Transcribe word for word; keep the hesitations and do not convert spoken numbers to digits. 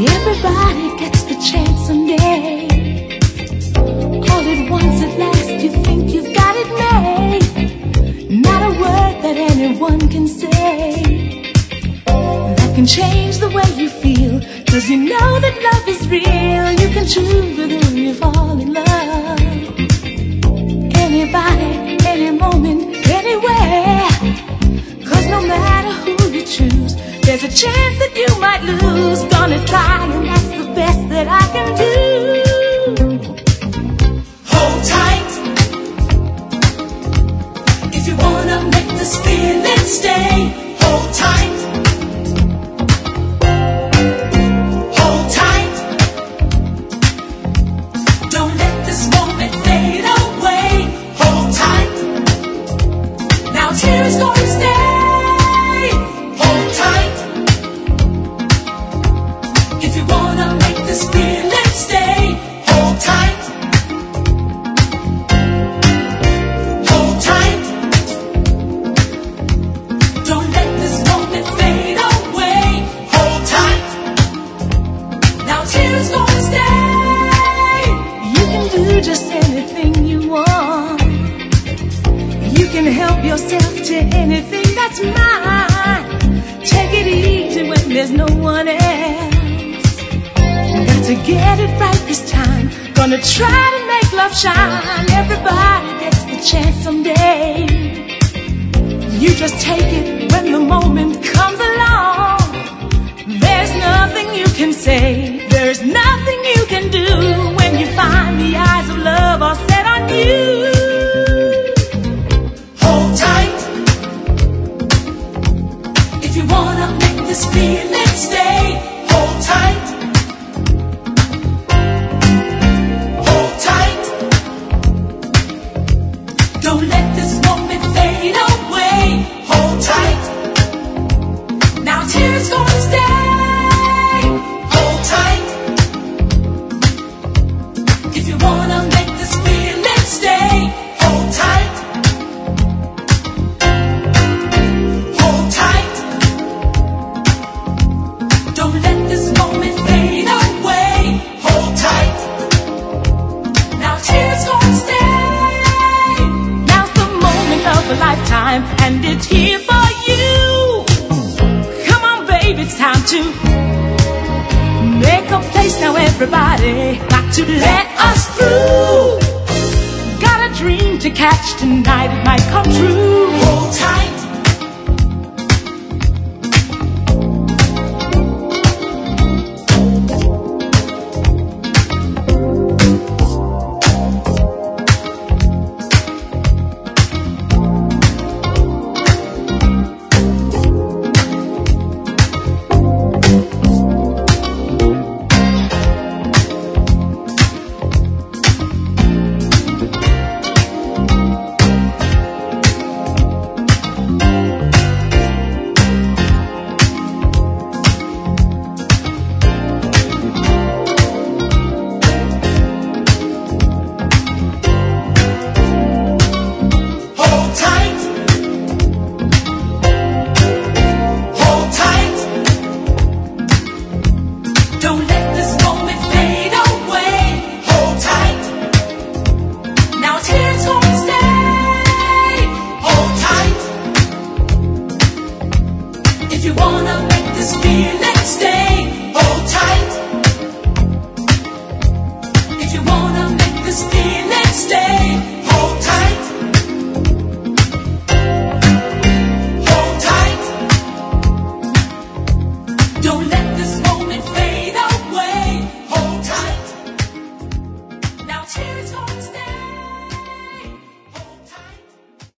Everybody gets the chance someday. All at once at last you think you've got it made. Not a word that anyone can say that can change the way you feel. Cause you know that love is real. You can choose with whom you fall in love. Anybody, any moment, anywhere. Cause no matter who you choose, there's a chance that you might lose. Gonna try, and that's the best that I can do. Hold tight. If you wanna make this feeling stay, hold tight. Hold tight. Don't let this moment fade away. Hold tight. Now tears gonna stay. Hold tight. If you wanna make this feeling stay, hold tight. Hold tight. Don't let this moment fade away. Hold tight. Now tears gonna stay. You can do just anything you want. You can help yourself to anything that's mine. Take it easy when there's no one else. Got to get it right this time. Gonna try to make love shine. Everybody gets the chance someday. You just take it when the moment comes along. There's nothing you can say. There's nothing you can do when you find the eyes of love are set on you. Hold tight. If you wanna make this feeling stay, hold tight. Hold tight. Don't let this moment fade away. Hold tight. Now tears gonna stay. Hold tight. If you wanna make this feeling stay, hold tight. Hold tight. Don't let this moment fade away. Hold tight. Now tears gonna stay. Now's the moment of a lifetime, and it's here for you. Come on, baby, it's time to make a place now, everybody. Got to let us through. Got a dream to catch tonight, it might come true. Hold tight.